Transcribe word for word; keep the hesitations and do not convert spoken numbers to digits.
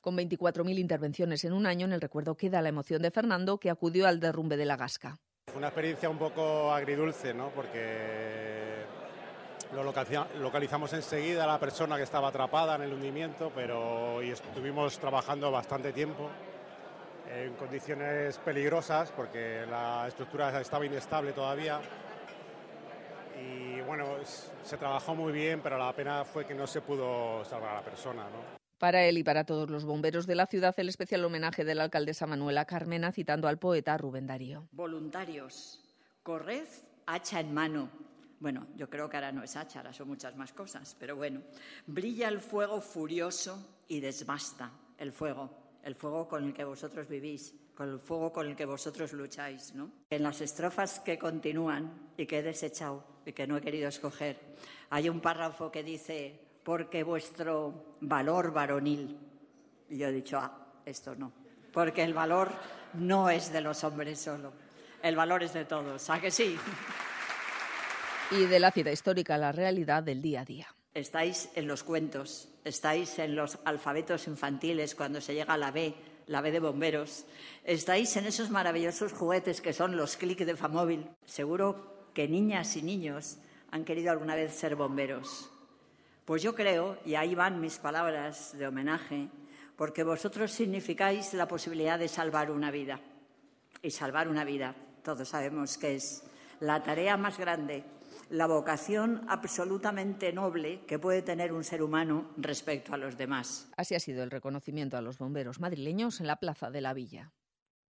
Con veinticuatro mil intervenciones en un año, en el recuerdo queda la emoción de Fernando, que acudió al derrumbe de la Gasca. Fue una experiencia un poco agridulce, ¿no? Porque lo localizamos enseguida a la persona que estaba atrapada en el hundimiento, pero y estuvimos trabajando bastante tiempo en condiciones peligrosas porque la estructura estaba inestable todavía. Y bueno, se trabajó muy bien, pero la pena fue que no se pudo salvar a la persona, ¿no? Para él y para todos los bomberos de la ciudad, el especial homenaje de la alcaldesa Manuela Carmena, citando al poeta Rubén Darío. Voluntarios, corred hacha en mano. Bueno, yo creo que ahora no es hacha, ahora son muchas más cosas, pero bueno. Brilla el fuego furioso y desbasta el fuego, el fuego con el que vosotros vivís, con el fuego con el que vosotros lucháis, ¿no? En las estrofas que continúan y que he desechado y que no he querido escoger, hay un párrafo que dice: porque vuestro valor varonil. Y yo he dicho, ah, esto no, porque el valor no es de los hombres solo, el valor es de todos, ¿a que sí? Y de la cita histórica a la realidad del día a día. Estáis en los cuentos, estáis en los alfabetos infantiles cuando se llega a la B, la B de bomberos, estáis en esos maravillosos juguetes que son los clic de Famóvil. Seguro que niñas y niños han querido alguna vez ser bomberos. Pues yo creo, y ahí van mis palabras de homenaje, porque vosotros significáis la posibilidad de salvar una vida. Y salvar una vida, todos sabemos que es la tarea más grande, la vocación absolutamente noble que puede tener un ser humano respecto a los demás. Así ha sido el reconocimiento a los bomberos madrileños en la Plaza de la Villa.